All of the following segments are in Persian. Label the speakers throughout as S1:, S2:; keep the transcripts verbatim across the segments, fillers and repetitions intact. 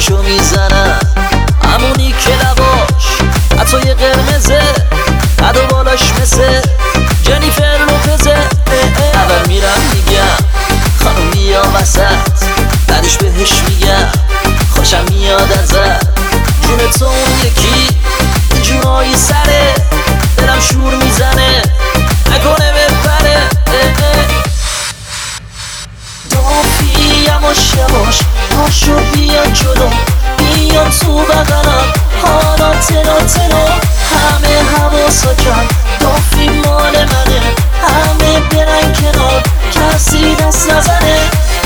S1: حرفاشو میزنم، همونی که لباش حتی یه قرمزه، قد و بالاش مثل جنیفر لوپزه. اول میرم میگم خانم بیا وسط، بعدش بهش میگم خوشم میاد ازت، جون تو اون یکی جونایی سره، دلم شور میزنه نکنه بپره. دافی یواش یواش پاشو بیا جلو، بیا تو بغلم حالا تنو تنو، همه حواسا کن دافی مال منه، همه برن کنار کسی دست نزنه.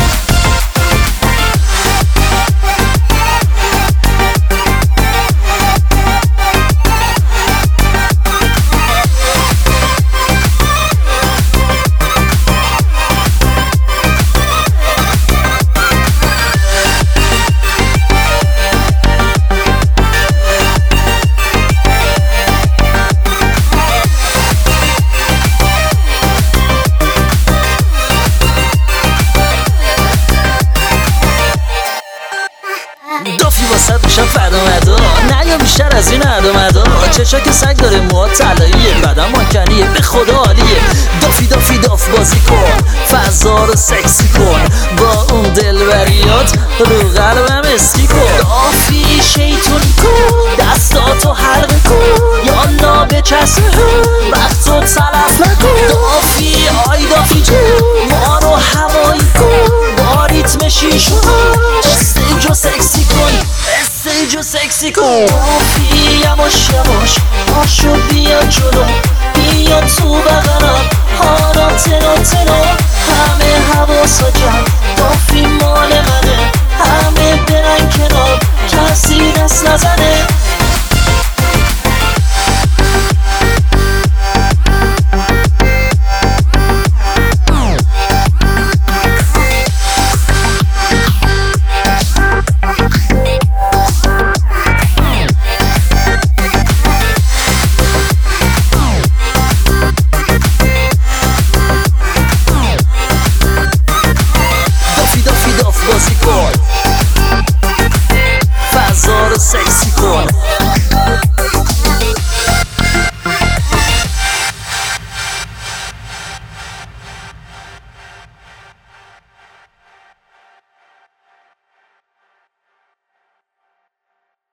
S1: دافی واسد میشم فدا مدا، نه یا بیشتر از این ادا مدا، چشا که سگ داره موها طلاییه، بدن مانکنیه به خدا عالیه. دافی دافی داف بازی کن، فضا رو سکسی کن، با اون دلبریات رو قلبم اسکی کن. دافی شیطونی کن، دستاتو حلقه کن، یالا به چسبه وقتو تلف نکن. دافی آی دافی جو ما رو هوایی کن، با ریتم شیشو استیجو سکسی کن، استیجو سکسی کن. دافی یواش یواش پاشو بیا جلو، بیا تو بغلم حالا تنو تنو، همه حواسا کن